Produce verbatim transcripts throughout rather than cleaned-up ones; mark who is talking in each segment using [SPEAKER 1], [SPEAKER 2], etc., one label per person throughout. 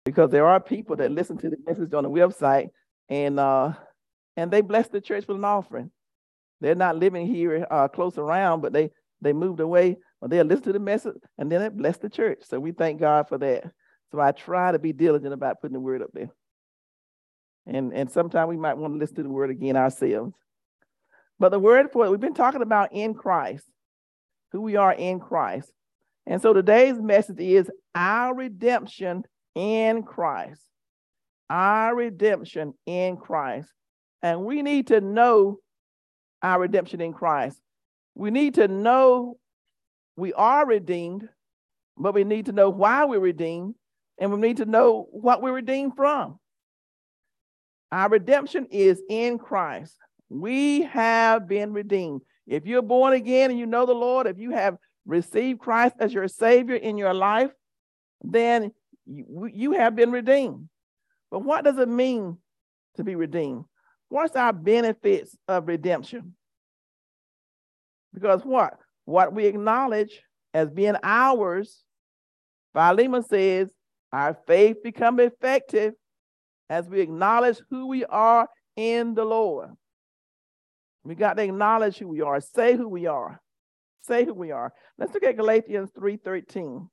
[SPEAKER 1] because there are people that listen to the message on the website and uh, and they bless the church with an offering. They're not living here uh, close around, but they they moved away. Or they'll listen to the message and then they bless the church. So we thank God for that. So I try to be diligent about putting the word up there. And and sometimes we might want to listen to the word again ourselves. But the word for it, we've been talking about in Christ, who we are in Christ. And so today's message is our redemption in Christ. Our redemption in Christ. And we need to know our redemption in Christ. We need to know we are redeemed, but we need to know why we're redeemed, and we need to know what we're redeemed from. Our redemption is in Christ. We have been redeemed. If you're born again and you know the Lord, if you have received Christ as your Savior in your life, then you, you have been redeemed. But what does it mean to be redeemed? What's our benefits of redemption? Because what? What we acknowledge as being ours, Philemon says, our faith becomes effective as we acknowledge who we are in the Lord. We got to acknowledge who we are, say who we are, say who we are. Let's look at Galatians three thirteen.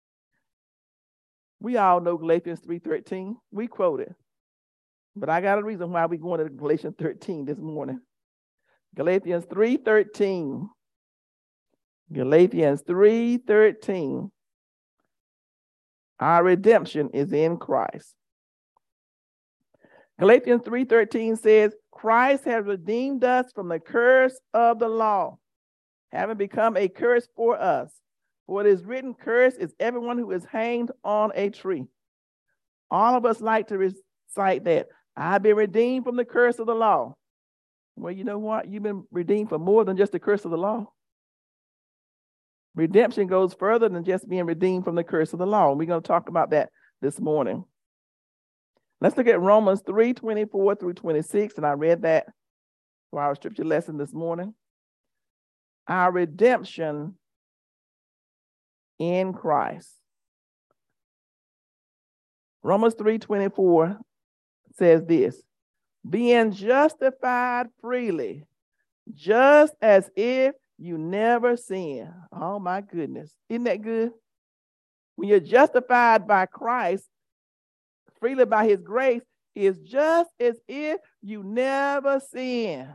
[SPEAKER 1] We all know Galatians three thirteen. We quote it. But I got a reason why we're going to Galatians thirteen this morning. Galatians three thirteen. Galatians three thirteen. Our redemption is in Christ. Galatians three thirteen says, Christ has redeemed us from the curse of the law, having become a curse for us. For it is written, cursed is everyone who is hanged on a tree. All of us like to recite that. I've been redeemed from the curse of the law. Well, you know what? You've been redeemed for more than just the curse of the law. Redemption goes further than just being redeemed from the curse of the law. We're going to talk about that this morning. Let's look at Romans three twenty-four through twenty-six, and I read that for our scripture lesson this morning. Our redemption in Christ. Romans three twenty-four says this, being justified freely, just as if you never sinned. Oh my goodness. Isn't that good? When you're justified by Christ, freely by his grace, is just as if you never sinned.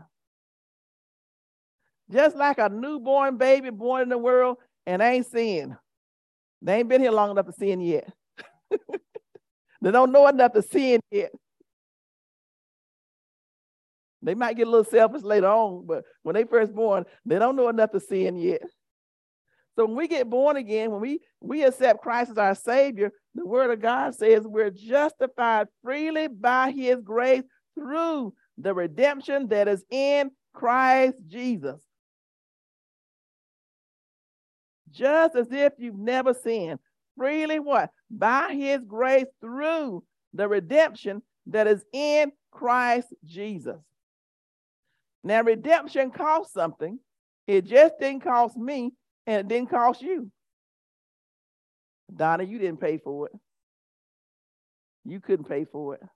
[SPEAKER 1] Just like a newborn baby born in the world and ain't sinned. They ain't been here long enough to sin yet. They don't know enough to sin yet. They might get a little selfish later on, but when they first born, they don't know enough to sin yet. So when we get born again, when we, we accept Christ as our Savior, the Word of God says we're justified freely by his grace through the redemption that is in Christ Jesus. Just as if you've never sinned. Freely what? By his grace through the redemption that is in Christ Jesus. Now, redemption costs something. It just didn't cost me, and it didn't cost you. Donna, you didn't pay for it. You couldn't pay for it.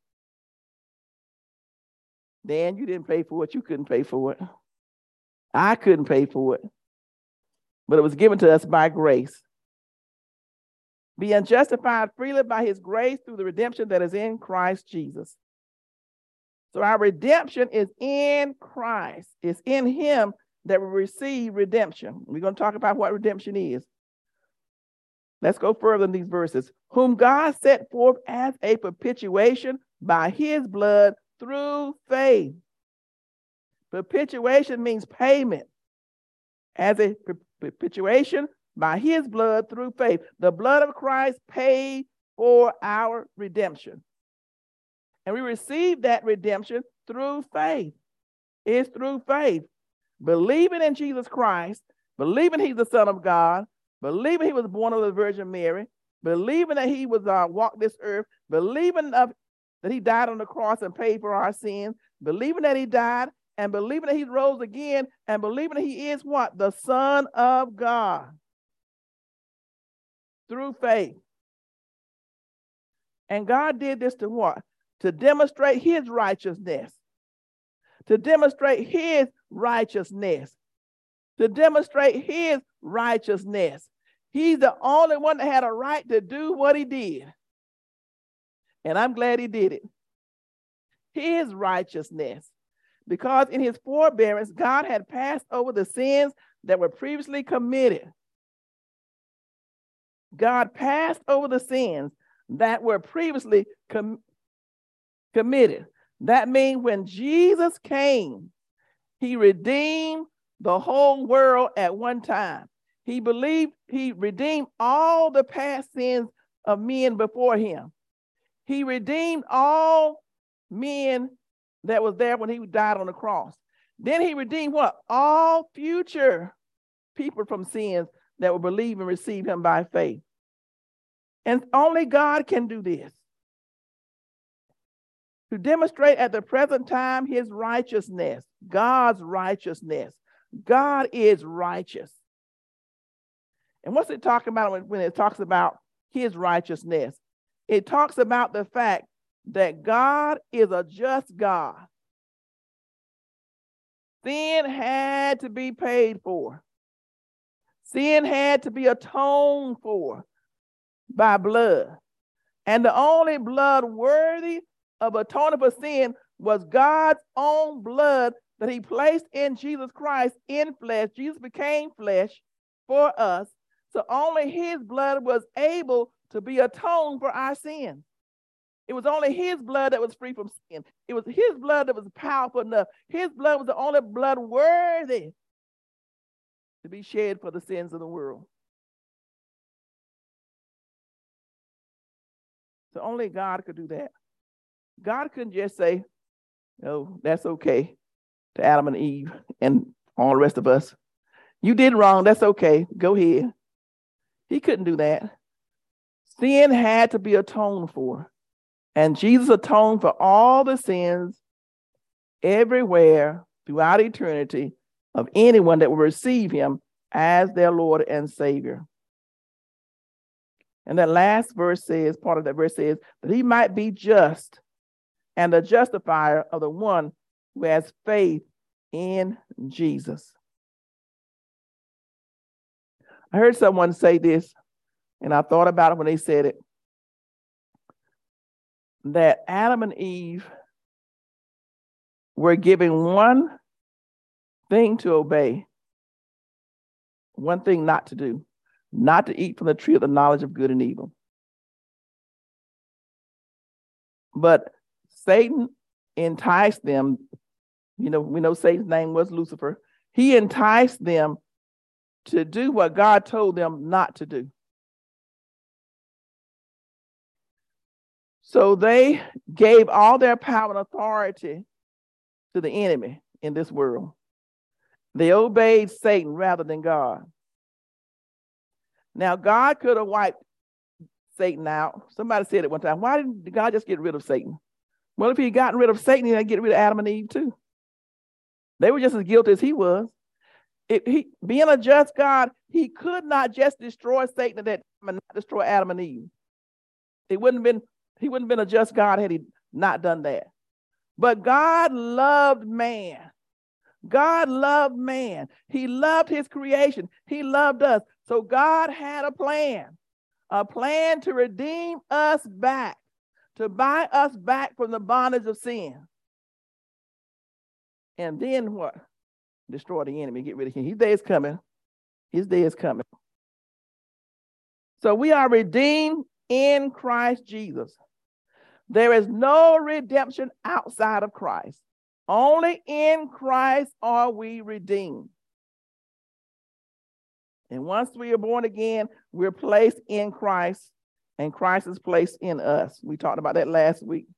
[SPEAKER 1] Dan, you didn't pay for it. You couldn't pay for it. I couldn't pay for it. But it was given to us by grace. Being justified freely by his grace through the redemption that is in Christ Jesus. So our redemption is in Christ. It's in him that we receive redemption. We're going to talk about what redemption is. Let's go further in these verses. Whom God set forth as a propitiation by his blood through faith. Propitiation means payment. As a propitiation by his blood through faith. The blood of Christ paid for our redemption. And we receive that redemption through faith. It's through faith. Believing in Jesus Christ, believing he's the Son of God, believing he was born of the Virgin Mary, believing that he was uh, walked this earth, believing of, that he died on the cross and paid for our sins, believing that he died, and believing that he rose again, and believing that he is what? The Son of God. Through faith. And God did this to what? To demonstrate his righteousness. To demonstrate his righteousness. To demonstrate his righteousness. He's the only one that had a right to do what he did. And I'm glad he did it. His righteousness. Because in his forbearance, God had passed over the sins that were previously committed. God passed over the sins that were previously com- committed. That means when Jesus came, he redeemed the whole world at one time. He believed he redeemed all the past sins of men before him. He redeemed all men that was there when he died on the cross. Then he redeemed what? All future people from sins that will believe and receive him by faith. And only God can do this. To demonstrate at the present time his righteousness, God's righteousness. God is righteous. And what's it talking about when, when it talks about his righteousness? It talks about the fact that God is a just God. Sin had to be paid for. Sin had to be atoned for by blood. And the only blood worthy of atoning for sin was God's own blood that he placed in Jesus Christ in flesh. Jesus became flesh for us. So only his blood was able to be atoned for our sin. It was only his blood that was free from sin. It was his blood that was powerful enough. His blood was the only blood worthy to be shed for the sins of the world. So only God could do that. God couldn't just say, oh, that's okay to Adam and Eve and all the rest of us. You did wrong. That's okay. Go ahead. He couldn't do that. Sin had to be atoned for. And Jesus atoned for all the sins everywhere throughout eternity of anyone that will receive him as their Lord and Savior. And that last verse says, part of that verse says, that he might be just and the justifier of the one who has faith in Jesus. I heard someone say this, and I thought about it when they said it, that Adam and Eve were given one thing to obey, one thing not to do, not to eat from the tree of the knowledge of good and evil. But Satan enticed them. You know, we know Satan's name was Lucifer. He enticed them to do what God told them not to do. So they gave all their power and authority to the enemy in this world. They obeyed Satan rather than God. Now, God could have wiped Satan out. Somebody said it one time. Why didn't God just get rid of Satan? Well, if he had gotten rid of Satan, he'd get rid of Adam and Eve too. They were just as guilty as he was. If he, being a just God, he could not just destroy Satan at that time and not destroy Adam and Eve. It wouldn't have been, he wouldn't have been a just God had he not done that. But God loved man. God loved man. He loved his creation. He loved us. So God had a plan, a plan to redeem us back, to buy us back from the bondage of sin. And then what? Destroy the enemy, get rid of him. His day is coming. His day is coming. So we are redeemed in Christ Jesus. There is no redemption outside of Christ. Only in Christ are we redeemed. And once we are born again, we're placed in Christ, and Christ is placed in us. We talked about that last week.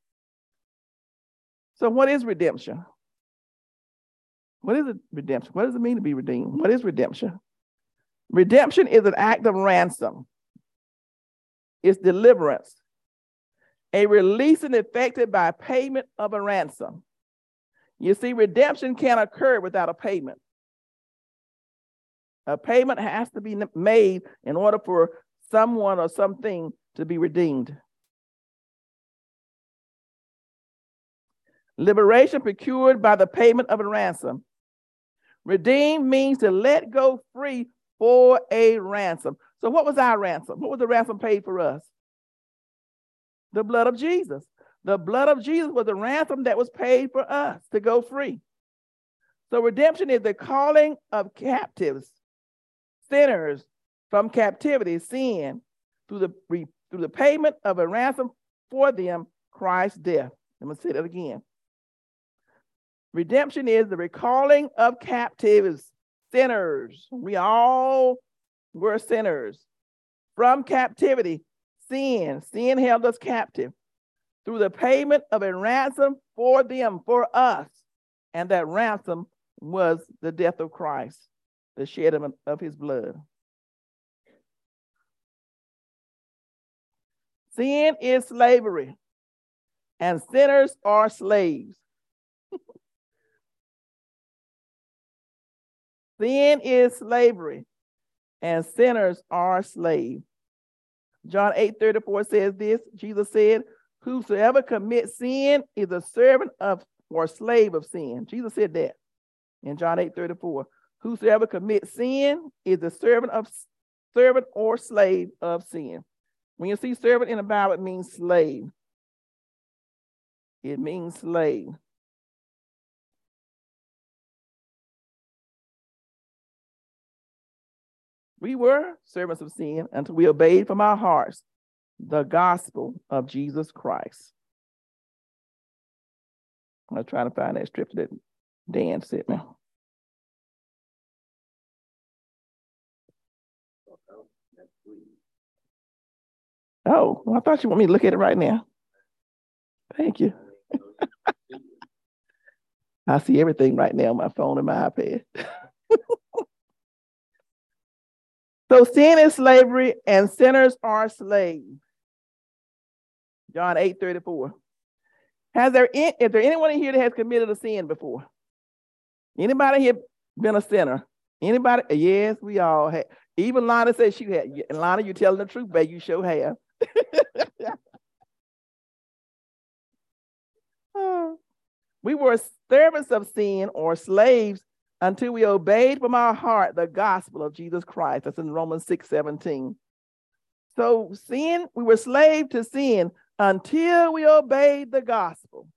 [SPEAKER 1] So what is redemption? What is it, redemption? What does it mean to be redeemed? What is redemption? Redemption is an act of ransom. It's deliverance, a releasing effected by payment of a ransom. You see, redemption can't occur without a payment. A payment has to be made in order for someone or something to be redeemed. Liberation procured by the payment of a ransom. Redeemed means to let go free for a ransom. So what was our ransom? What was the ransom paid for us? The blood of Jesus. The blood of Jesus was the ransom that was paid for us to go free. So redemption is the calling of captives, sinners from captivity, sin, through the, through the payment of a ransom for them, Christ's death. I'm going to say that again. Redemption is the recalling of captives, sinners. We all were sinners. From captivity, sin. Sin held us captive. Through the payment of a ransom for them, for us. And that ransom was the death of Christ, the shed of, of his blood. Sin is slavery, and sinners are slaves. Sin is slavery, and sinners are slaves. John eight thirty-four says this. Jesus said, whosoever commits sin is a servant of or slave of sin. Jesus said that in John eight thirty-four. Whosoever commits sin is a servant of servant or slave of sin. When you see servant in the Bible, it means slave. It means slave. We were servants of sin until we obeyed from our hearts the gospel of Jesus Christ. I'm trying to find that scripture that Dan sent me. Oh, well, I thought you want me to look at it right now. Thank you. I see everything right now on my phone and my iPad. So sin is slavery and sinners are slaves. John eight thirty-four. Has there, is there anyone in here that has committed a sin before? Anybody here been a sinner? Anybody? Yes, we all have. Even Lana said she had. Lana, you telling the truth, babe, you sure have. We were servants of sin or slaves until we obeyed from our heart the gospel of Jesus Christ. That's in Romans six seventeen. So sin, we were slaves to sin until we obeyed the gospel.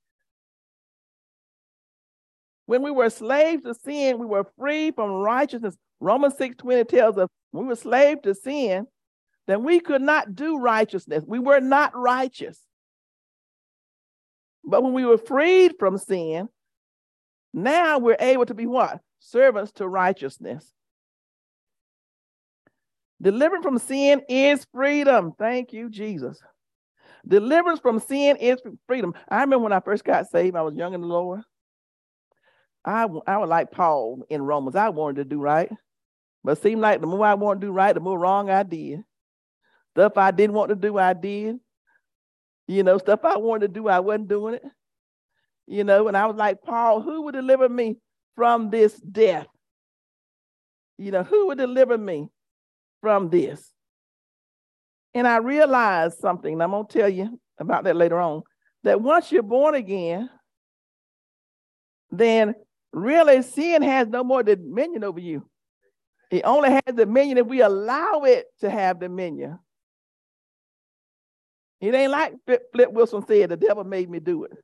[SPEAKER 1] When we were slaves to sin, we were free from righteousness. Romans six twenty tells us when we were slaves to sin, then we could not do righteousness. We were not righteous. But when we were freed from sin, now we're able to be what? Servants to righteousness. Deliverance from sin is freedom. Thank you, Jesus. Deliverance from sin is freedom. I remember when I first got saved, I was young in the Lord. I, I was like Paul in Romans. I wanted to do right. But it seemed like the more I wanted to do right, the more wrong I did. Stuff I didn't want to do, I did. You know, stuff I wanted to do, I wasn't doing it. You know, and I was like, Paul, who would deliver me from this death? You know, who would deliver me from this? And I realized something, and I'm going to tell you about that later on, that once you're born again, then really sin has no more dominion over you. It only has dominion if we allow it to have dominion. It ain't like Flip Wilson said, the devil made me do it.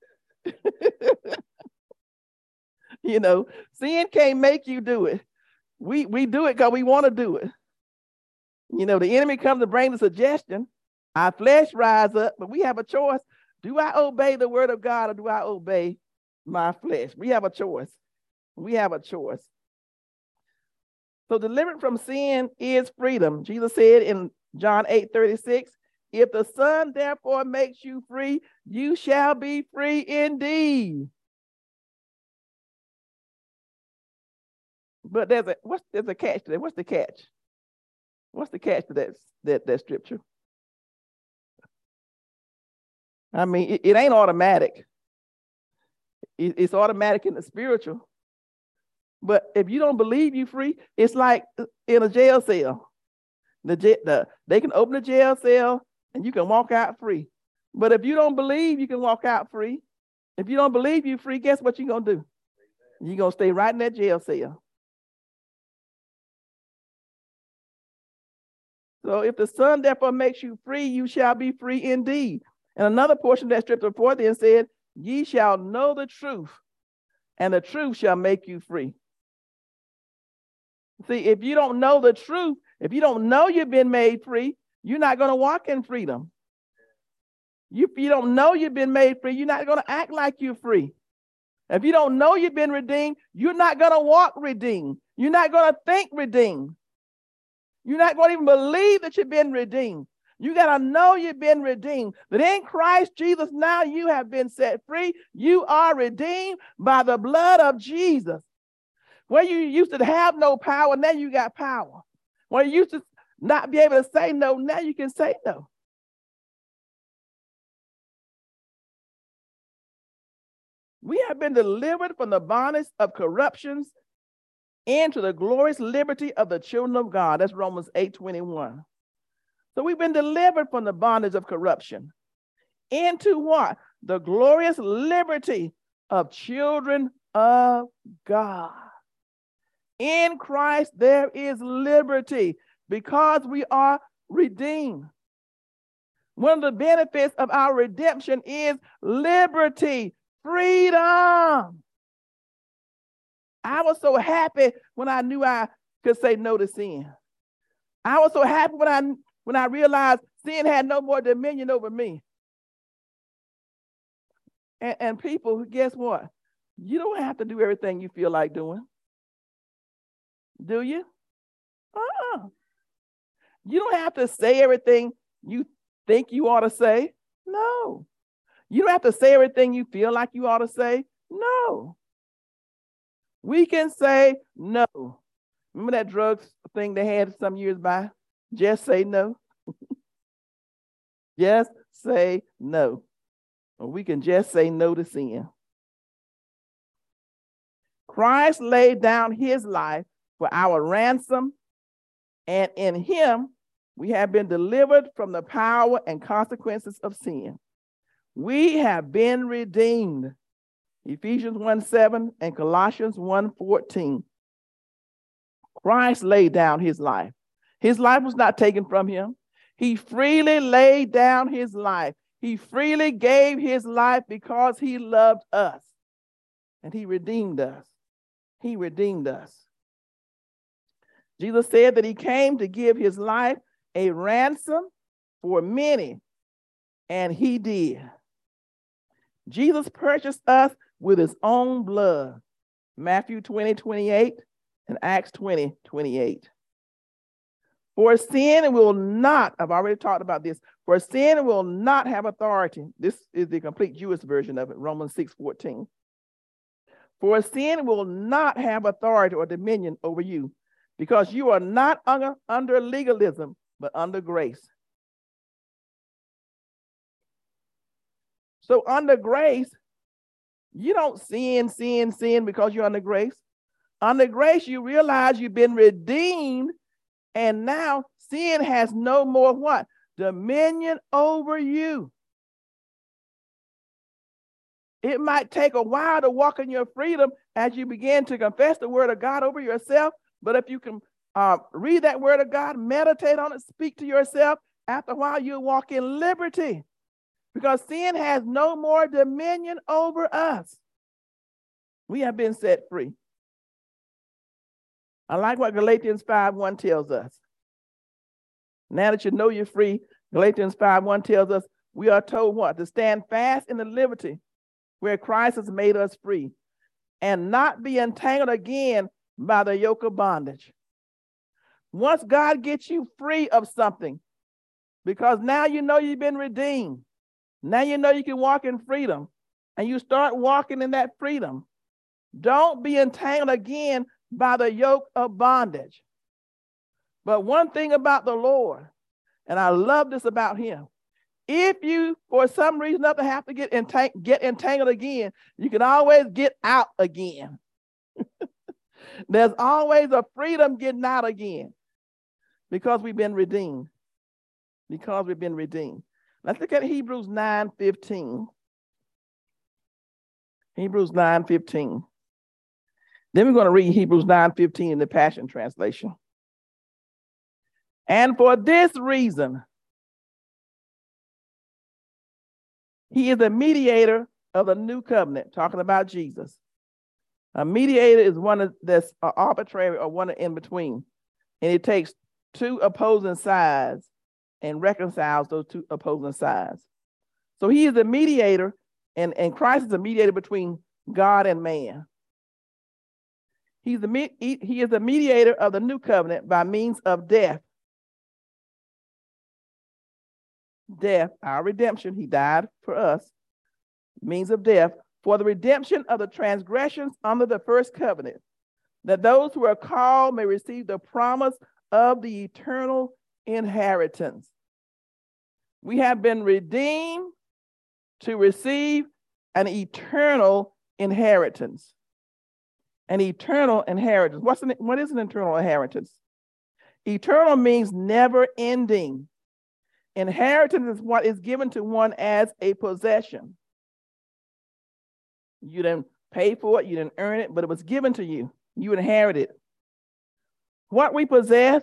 [SPEAKER 1] You know, sin can't make you do it. We, we do it because we want to do it. You know, the enemy comes to bring the suggestion. Our flesh rise up, but we have a choice. Do I obey the word of God or do I obey my flesh? We have a choice. We have a choice. So deliverance from sin is freedom. Jesus said in John eight thirty-six, if the Son therefore makes you free, you shall be free indeed. But there's a what's there's a catch to that. What's the catch? What's the catch to that that, that scripture? I mean, it, it ain't automatic. It, it's automatic in the spiritual. But if you don't believe you free, it's like in a jail cell. The, the they can open a jail cell and you can walk out free. But if you don't believe you can walk out free, If you don't believe you're free, guess what you're going to do? You're going to stay right in that jail cell. So if the Son therefore makes you free, you shall be free indeed. And another portion of that scripture before then said, ye shall know the truth, and the truth shall make you free. See, if you don't know the truth, if you don't know you've been made free, you're not going to walk in freedom. You, if you don't know you've been made free, you're not going to act like you're free. If you don't know you've been redeemed, you're not going to walk redeemed. You're not going to think redeemed. You're not going to even believe that you've been redeemed. You got to know you've been redeemed. That in Christ Jesus, now you have been set free. You are redeemed by the blood of Jesus. Where you used to have no power, now you got power. Where you used to not be able to say no, now you can say no. We have been delivered from the bondage of corruptions into the glorious liberty of the children of God. That's Romans eight twenty-one. So we've been delivered from the bondage of corruption into what? The glorious liberty of children of God. In Christ there is liberty because we are redeemed. One of the benefits of our redemption is liberty, freedom. I was so happy when I knew I could say no to sin. I was so happy when I when I realized sin had no more dominion over me. And, and people, guess what? You don't have to do everything you feel like doing. Do you? Uh-uh. You don't have to say everything you think you ought to say. No. You don't have to say everything you feel like you ought to say. No. We can say no. Remember that drugs thing they had some years back? Just say no. Just say no. Or we can just say no to sin. Christ laid down his life for our ransom, and in him we have been delivered from the power and consequences of sin. We have been redeemed. Ephesians one seven and Colossians one fourteen. Christ laid down his life. His life was not taken from him. He freely laid down his life. He freely gave his life because he loved us. And he redeemed us. He redeemed us. Jesus said that he came to give his life a ransom for many, and he did. Jesus purchased us with his own blood. Matthew twenty twenty-eight and Acts twenty twenty-eight. For sin will not, I've already talked about this, for sin will not have authority. This is the complete Jewish version of it, Romans six fourteen. For sin will not have authority or dominion over you, because you are not under, under legalism, but under grace. So under grace, you don't sin, sin, sin because you're under grace. Under grace, you realize you've been redeemed, and now sin has no more what? Dominion over you. It might take a while to walk in your freedom as you begin to confess the word of God over yourself, but if you can uh, read that word of God, meditate on it, speak to yourself, after a while you'll walk in liberty. Because sin has no more dominion over us. We have been set free. I like what Galatians five one tells us. Now that you know you're free, Galatians five one tells us we are told what? To stand fast in the liberty where Christ has made us free, and not be entangled again by the yoke of bondage. Once God gets you free of something, because now you know you've been redeemed, now you know you can walk in freedom, and you start walking in that freedom. Don't be entangled again by the yoke of bondage. But one thing about the Lord, and I love this about him, if you, for some reason or other, have to get, entang- get entangled again, you can always get out again. There's always a freedom getting out again because we've been redeemed. Because we've been redeemed. Let's look at Hebrews nine fifteen. Hebrews nine fifteen. Then we're going to read Hebrews nine fifteen in the Passion Translation. And for this reason, he is a mediator of the new covenant, talking about Jesus. A mediator is one that's arbitrary or one in between. And it takes two opposing sides and reconciles those two opposing sides. So he is a mediator, and, and Christ is a mediator between God and man. He's the, he, he is the mediator of the new covenant by means of death. Death, our redemption, he died for us, means of death, for the redemption of the transgressions under the first covenant, that those who are called may receive the promise of the eternal inheritance. We have been redeemed to receive an eternal inheritance. An eternal inheritance. What's an, what is an eternal inheritance? Eternal means never ending. Inheritance is what is given to one as a possession. You didn't pay for it, you didn't earn it, but it was given to you. You inherited it. What we possess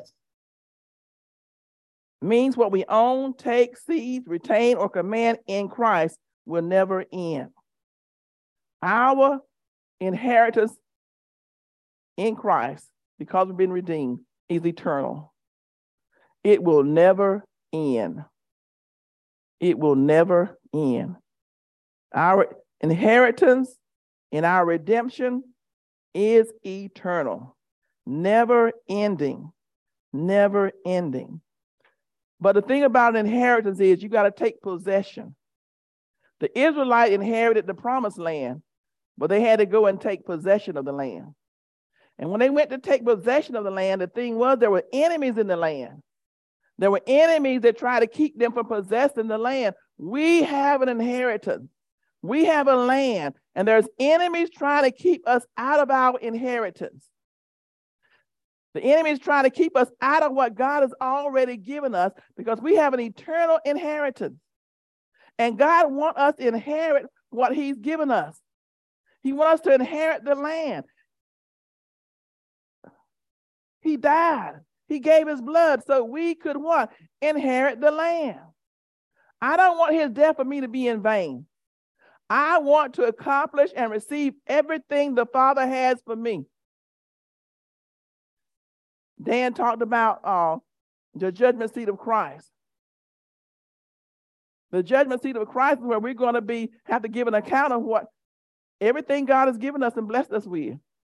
[SPEAKER 1] means what we own, take, seize, retain, or command in Christ will never end. Our inheritance in Christ, because we've been redeemed, is eternal. It will never end. It will never end. Our inheritance in our redemption is eternal, never ending, never ending. But the thing about inheritance is you got to take possession. The Israelites inherited the promised land, but they had to go and take possession of the land. And when they went to take possession of the land, the thing was there were enemies in the land. There were enemies that tried to keep them from possessing the land. We have an inheritance. We have a land, and there's enemies trying to keep us out of our inheritance. The enemy is trying to keep us out of what God has already given us because we have an eternal inheritance. And God wants us to inherit what he's given us. He wants us to inherit the land. He died. He gave his blood so we could what? Inherit the land. I don't want his death for me to be in vain. I want to accomplish and receive everything the Father has for me. Dan talked about uh, the judgment seat of Christ. The judgment seat of Christ is where we're going to be have to give an account of what everything God has given us and blessed us with.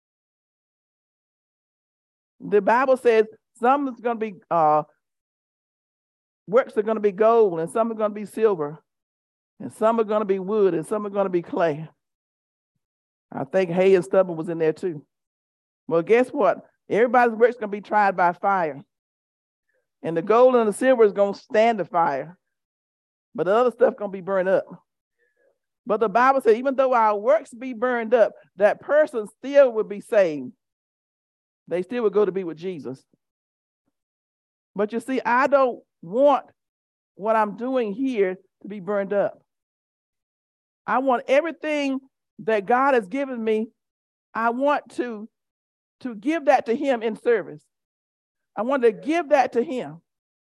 [SPEAKER 1] The Bible says some is going to be uh, works are going to be gold, and some are going to be silver, and some are going to be wood, and some are going to be clay. I think hay and stubble was in there too. Well, guess what? Everybody's work is going to be tried by fire. And the gold and the silver is going to stand the fire. But the other stuff is going to be burned up. But the Bible says even though our works be burned up, that person still would be saved. They still would go to be with Jesus. But you see, I don't want what I'm doing here to be burned up. I want everything that God has given me, I want to to give that to him in service. I want to give that to him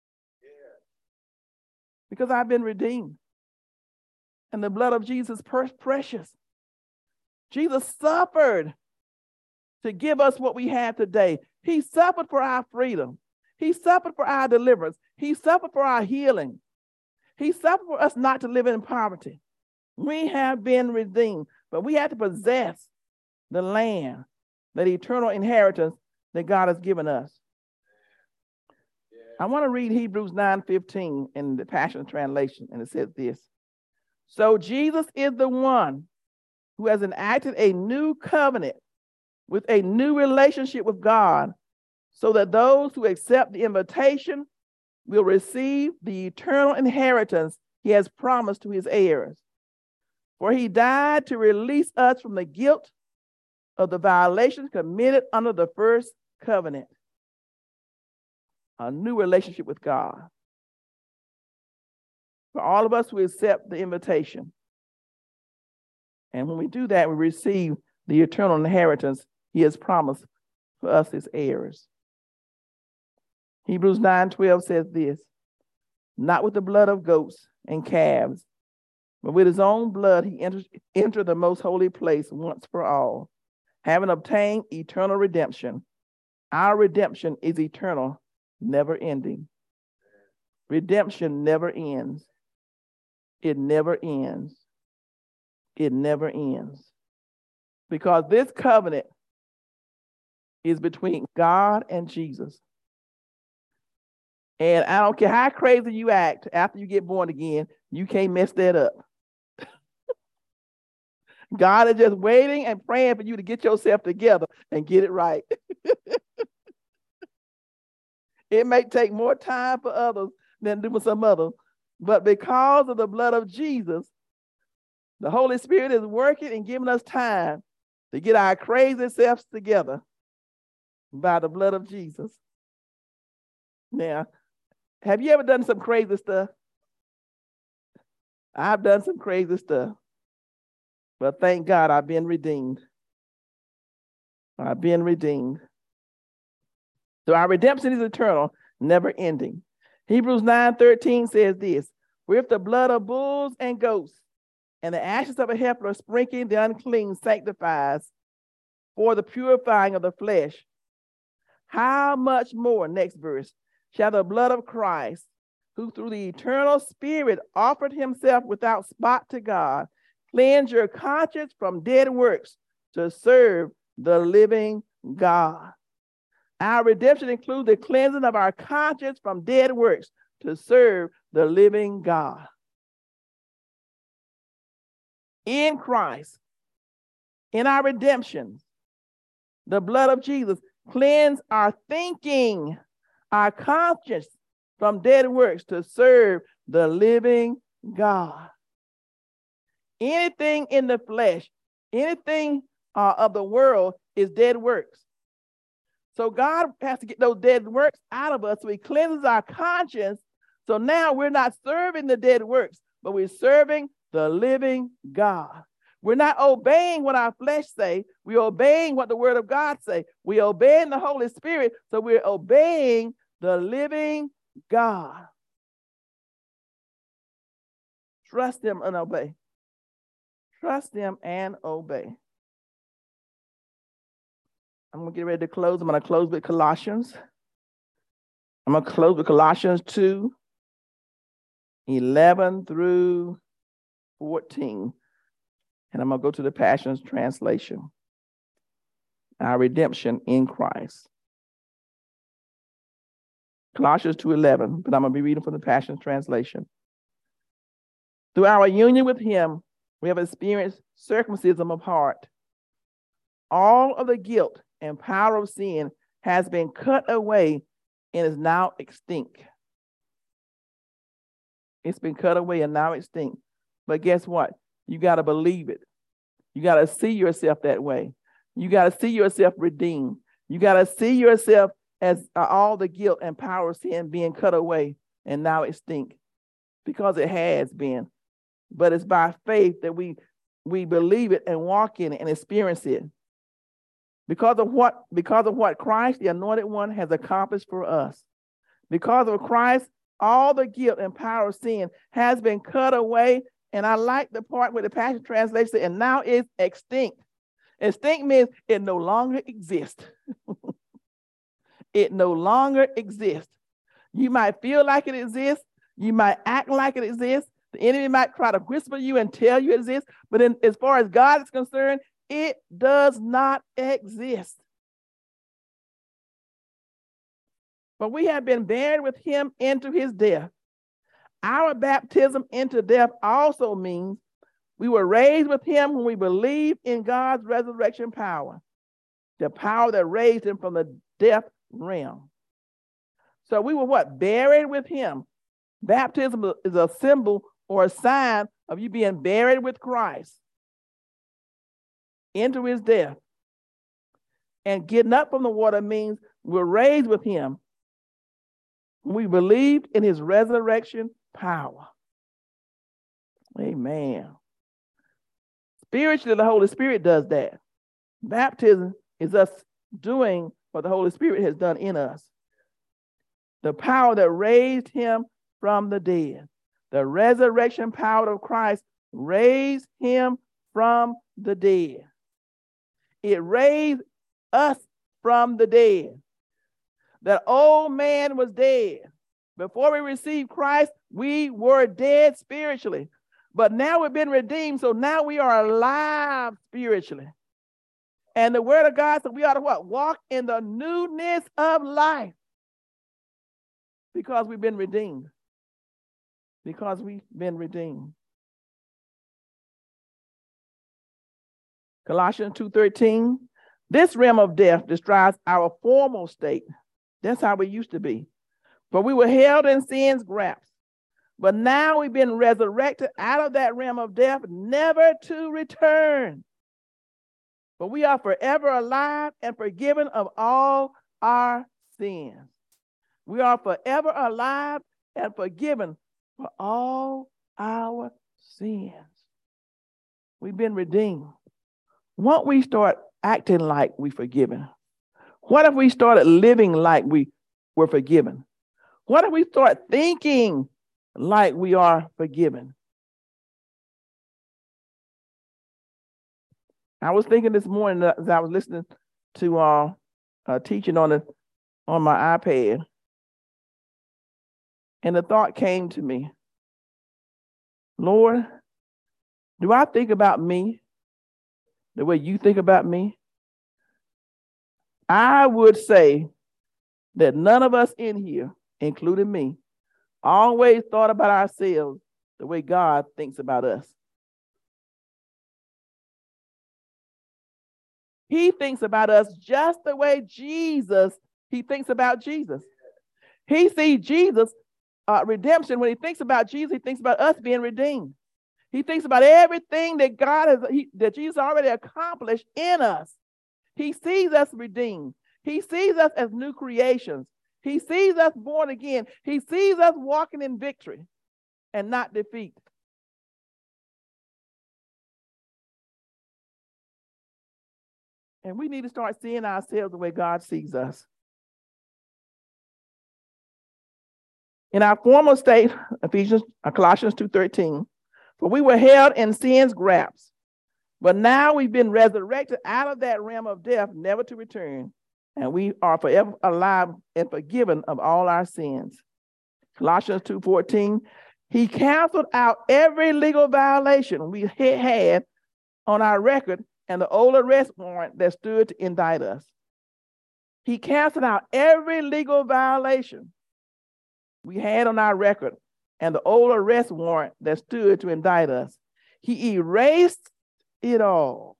[SPEAKER 1] because I've been redeemed. And the blood of Jesus is precious. Jesus suffered to give us what we have today. He suffered for our freedom. He suffered for our deliverance. He suffered for our healing. He suffered for us not to live in poverty. We have been redeemed, but we have to possess the land, that eternal inheritance that God has given us. I want to read Hebrews nine fifteen in the Passion Translation, and it says this. So Jesus is the one who has enacted a new covenant with a new relationship with God, so that those who accept the invitation will receive the eternal inheritance he has promised to his heirs. For he died to release us from the guilt of the violations committed under the first covenant. A new relationship with God. For all of us who accept the invitation And when we do that, we receive the eternal inheritance he has promised for us as heirs. Hebrews nine twelve says this, not with the blood of goats and calves, but with his own blood he entered, entered the most holy place once for all, having obtained eternal redemption. Our redemption is eternal, never ending. Redemption never ends. It never ends. It never ends. Because this covenant is between God and Jesus. And I don't care how crazy you act after you get born again, you can't mess that up. God is just waiting and praying for you to get yourself together and get it right. It may take more time for others than do for some others, but because of the blood of Jesus, the Holy Spirit is working and giving us time to get our crazy selves together by the blood of Jesus. Now, have you ever done some crazy stuff? I've done some crazy stuff, but thank God I've been redeemed. I've been redeemed. So our redemption is eternal, never ending. Hebrews nine thirteen says this, with the blood of bulls and goats and the ashes of a heifer sprinkling the unclean sanctifies for the purifying of the flesh. How much more, next verse, shall the blood of Christ, who through the eternal Spirit offered himself without spot to God, cleanse your conscience from dead works to serve the living God. Our redemption includes the cleansing of our conscience from dead works to serve the living God. In Christ, in our redemption, the blood of Jesus cleanse our thinking, our conscience from dead works to serve the living God. Anything in the flesh, anything uh, of the world is dead works. So God has to get those dead works out of us so he cleanses our conscience. So now we're not serving the dead works, but we're serving the living God. We're not obeying what our flesh say. We're obeying what the word of God say. We're obeying the Holy Spirit, so we're obeying the living God. Trust him and obey. Trust him and obey. I'm going to get ready to close. I'm going to close with Colossians. I'm going to close with Colossians two, eleven through fourteen. And I'm going to go to the Passion Translation. Our redemption in Christ. Colossians two eleven, but I'm going to be reading from the Passion Translation. Through our union with him, we have experienced circumcision of heart. All of the guilt and power of sin has been cut away and is now extinct. It's been cut away and now extinct. But guess what? You got to believe it. You got to see yourself that way. You got to see yourself redeemed. You got to see yourself as uh, all the guilt and power of sin being cut away and now extinct, because it has been. But it's by faith that we we believe it and walk in it and experience it. Because of what, because of what Christ, the Anointed One, has accomplished for us. Because of Christ, all the guilt and power of sin has been cut away. And I like the part where the Passion Translation said, and now it's extinct. Extinct means it no longer exists. It no longer exists. You might feel like it exists. You might act like it exists. The enemy might try to whisper you and tell you it exists. But in, as far as God is concerned, it does not exist. But we have been buried with him into his death. Our baptism into death also means we were raised with him when we believed in God's resurrection power, the power that raised him from the death realm. So we were what? Buried with him. Baptism is a symbol or a sign of you being buried with Christ into his death. And getting up from the water means we're raised with him. We believed in his resurrection power. Amen. Spiritually, the Holy Spirit does that. Baptism is us doing what the Holy Spirit has done in us. The power that raised him from the dead. The resurrection power of Christ raised him from the dead. It raised us from the dead. That old man was dead. Before we received Christ, we were dead spiritually. But now we've been redeemed, so now we are alive spiritually. And the word of God said we ought to what? Walk in the newness of life. Because we've been redeemed. Because we've been redeemed. Colossians two thirteen. This realm of death describes our former state. That's how we used to be. For we were held in sin's grasp. But now we've been resurrected out of that realm of death, never to return. But we are forever alive and forgiven of all our sins. We are forever alive and forgiven for all our sins. We've been redeemed. Won't we start acting like we're forgiven? What if we started living like we were forgiven? What if we start thinking like we are forgiven? I was thinking this morning as I was listening to uh, uh, teaching on, the, on my iPad, and the thought came to me, Lord, do I think about me the way you think about me? I would say that none of us in here, including me, always thought about ourselves the way God thinks about us. He thinks about us just the way Jesus, he thinks about Jesus. He sees Jesus, uh, redemption. When he thinks about Jesus, he thinks about us being redeemed. He thinks about everything that God has, he, that Jesus already accomplished in us. He sees us redeemed. He sees us as new creations. He sees us born again. He sees us walking in victory and not defeat. And we need to start seeing ourselves the way God sees us. In our former state, Ephesians, Colossians two thirteen, for we were held in sin's grasp, but now we've been resurrected out of that realm of death, never to return, and we are forever alive and forgiven of all our sins. Colossians two fourteen, he canceled out every legal violation we had on our record and the old arrest warrant that stood to indict us. He canceled out every legal violation we had on our record and the old arrest warrant that stood to indict us. He erased it all.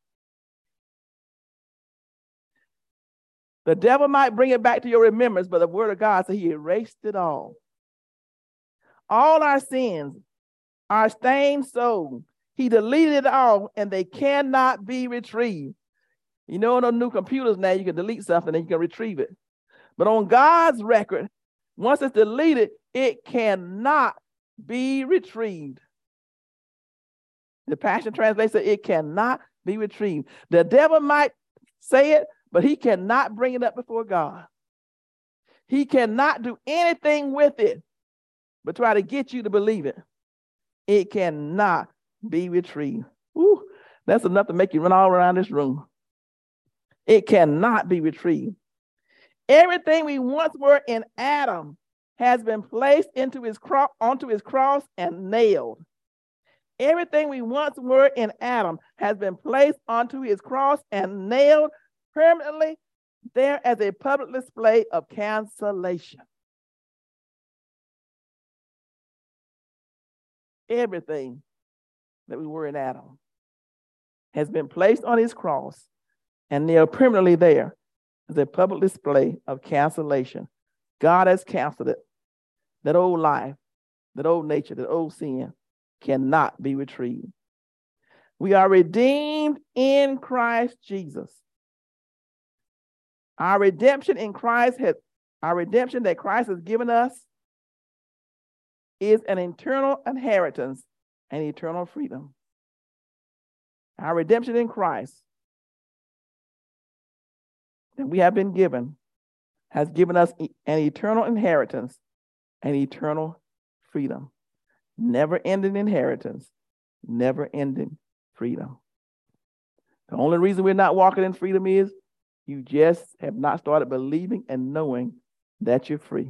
[SPEAKER 1] The devil might bring it back to your remembrance, but the word of God said he erased it all. All our sins, our stained soul, he deleted it all, and they cannot be retrieved. You know, on those new computers now, you can delete something and you can retrieve it. But on God's record, once it's deleted, it cannot be retrieved. The Passion Translation says it cannot be retrieved. The devil might say it, but he cannot bring it up before God. He cannot do anything with it but try to get you to believe it. It cannot be retrieved. Ooh, that's enough to make you run all around this room. It cannot be retrieved. Everything we once were in Adam has been placed into his cro- onto his cross and nailed. Everything we once were in Adam has been placed onto his cross and nailed permanently there as a public display of cancellation. Everything that we were in Adam has been placed on his cross and nailed permanently there as a public display of cancellation. God has canceled it. That old life, that old nature, that old sin cannot be retrieved. We are redeemed in Christ Jesus. Our redemption in Christ has, our redemption that Christ has given us is an eternal inheritance and eternal freedom. Our redemption in Christ that we have been given has given us an eternal inheritance and eternal freedom. Never-ending inheritance, never-ending freedom. The only reason we're not walking in freedom is you just have not started believing and knowing that you're free.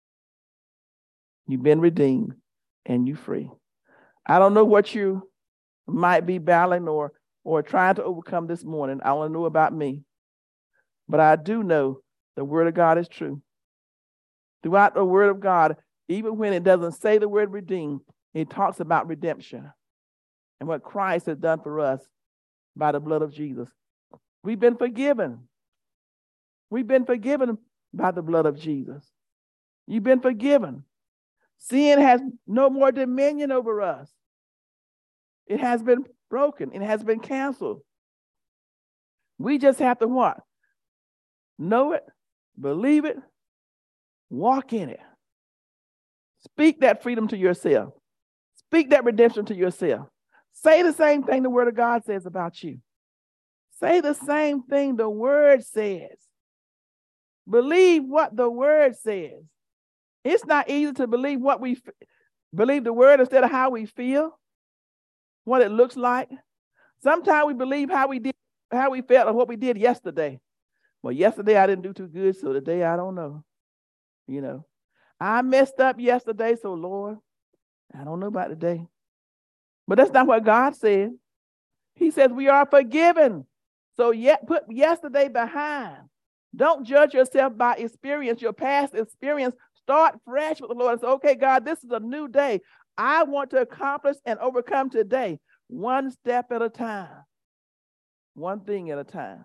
[SPEAKER 1] You've been redeemed and you're free. I don't know what you might be battling or, or trying to overcome this morning. I only know about me. But I do know the word of God is true. Throughout the word of God, even when it doesn't say the word redeemed, it talks about redemption and what Christ has done for us by the blood of Jesus. We've been forgiven. We've been forgiven by the blood of Jesus. You've been forgiven. Sin has no more dominion over us. It has been broken. It has been canceled. We just have to what? Know it, believe it, walk in it. Speak that freedom to yourself. Speak that redemption to yourself. Say the same thing the word of God says about you. Say the same thing the word says. Believe what the word says. It's not easy to believe what we believe the word instead of how we feel, what it looks like. Sometimes we believe how we did, how we felt or what we did yesterday. Well, yesterday I didn't do too good, so today I don't know. You know, I messed up yesterday, so Lord, I don't know about today. But that's not what God said. He says we are forgiven. So yet put yesterday behind. Don't judge yourself by experience, your past experience. Start fresh with the Lord and say, okay, God, this is a new day. I want to accomplish and overcome today, one step at a time, one thing at a time.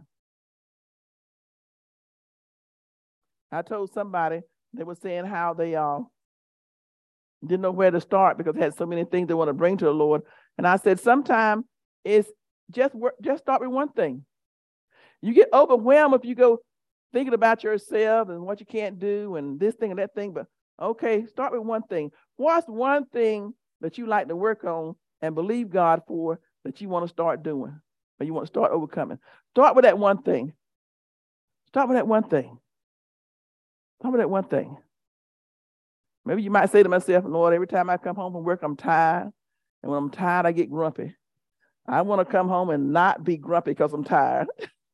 [SPEAKER 1] I told somebody, they were saying how they uh, didn't know where to start because they had so many things they want to bring to the Lord. And I said, sometimes it's just work, just start with one thing. You get overwhelmed if you go thinking about yourself and what you can't do and this thing and that thing. But okay, start with one thing. What's one thing that you like to work on and believe God for that you want to start doing or you want to start overcoming? Start with that one thing. Start with that one thing. Start with that one thing. Maybe you might say to myself, Lord, every time I come home from work, I'm tired. And when I'm tired, I get grumpy. I want to come home and not be grumpy because I'm tired.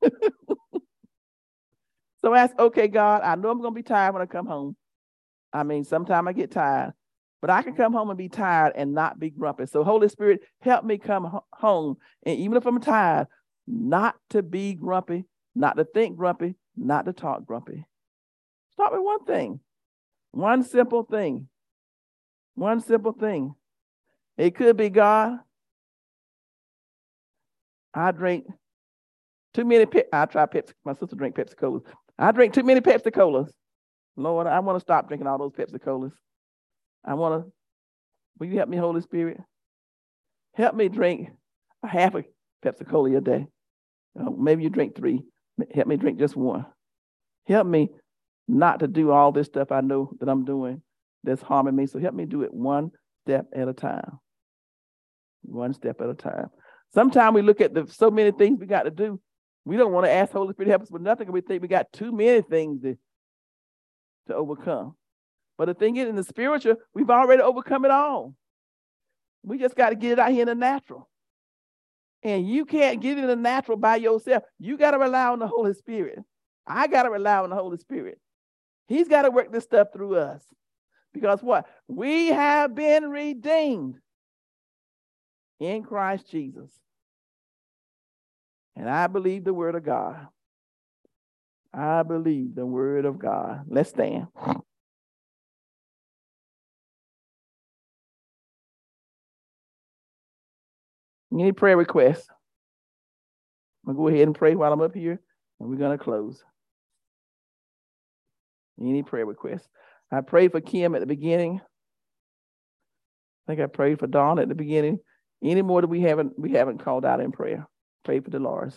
[SPEAKER 1] So ask, okay, God, I know I'm going to be tired when I come home. I mean, sometimes I get tired, but I can come home and be tired and not be grumpy. So Holy Spirit, help me come ho- home. And even if I'm tired, not to be grumpy, not to think grumpy, not to talk grumpy. Start with one thing, one simple thing, one simple thing. It could be, God, I drink too many, Pe- I try Pepsi, my sister drink Pepsi Colas. I drink too many Pepsi Colas. Lord, I want to stop drinking all those Pepsi Colas. I want to, will you help me, Holy Spirit? Help me drink a half a Pepsi Cola a day. Uh, maybe you drink three. Help me drink just one. Help me not to do all this stuff I know that I'm doing that's harming me. So help me do it one step at a time. One step at a time. Sometimes we look at the so many things we got to do. We don't want to ask Holy Spirit to help us with nothing. We think we got too many things to, to overcome. But the thing is, in the spiritual, we've already overcome it all. We just got to get it out here in the natural. And you can't get it in the natural by yourself. You got to rely on the Holy Spirit. I got to rely on the Holy Spirit. He's got to work this stuff through us. Because what? We have been redeemed in Christ Jesus. And I believe the word of God. I believe the word of God. Let's stand. Any prayer requests? I'm going to go ahead and pray while I'm up here, and we're going to close. Any prayer requests? I prayed for Kim at the beginning. I think I prayed for Dawn at the beginning. Any more that we haven't we haven't called out in prayer? Pray for Dolores.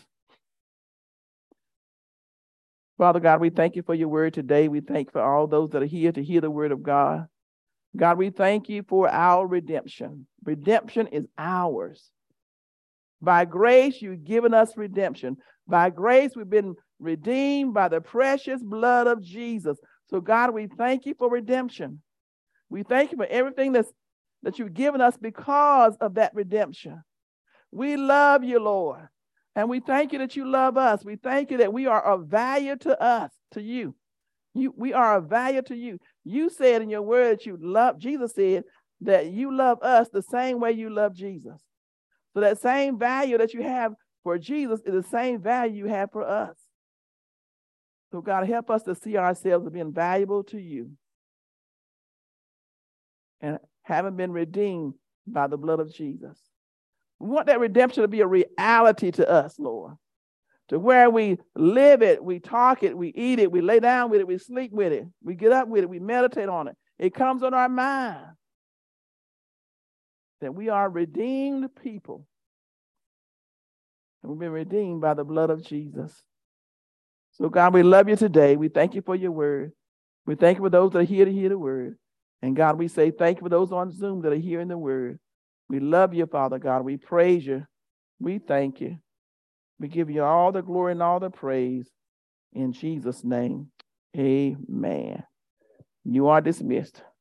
[SPEAKER 1] Father God, we thank you for your word today. We thank you for all those that are here to hear the word of God. God, we thank you for our redemption. Redemption is ours. By grace, you've given us redemption. By grace, we've been redeemed by the precious blood of Jesus. So, God, we thank you for redemption. We thank you for everything that's, that you've given us because of that redemption. We love you, Lord. And we thank you that you love us. We thank you that we are of value to us, to you. You, we are of value to you. You said in your word that you love, Jesus said that you love us the same way you love Jesus. So that same value that you have for Jesus is the same value you have for us. So God, help us to see ourselves as being valuable to you and having been redeemed by the blood of Jesus. We want that redemption to be a reality to us, Lord, to where we live it, we talk it, we eat it, we lay down with it, we sleep with it, we get up with it, we meditate on it. It comes on our mind that we are redeemed people. And we've been redeemed by the blood of Jesus. So God, we love you today. We thank you for your word. We thank you for those that are here to hear the word. And God, we say thank you for those on Zoom that are hearing the word. We love you, Father God. We praise you. We thank you. We give you all the glory and all the praise. In Jesus' name, amen. You are dismissed.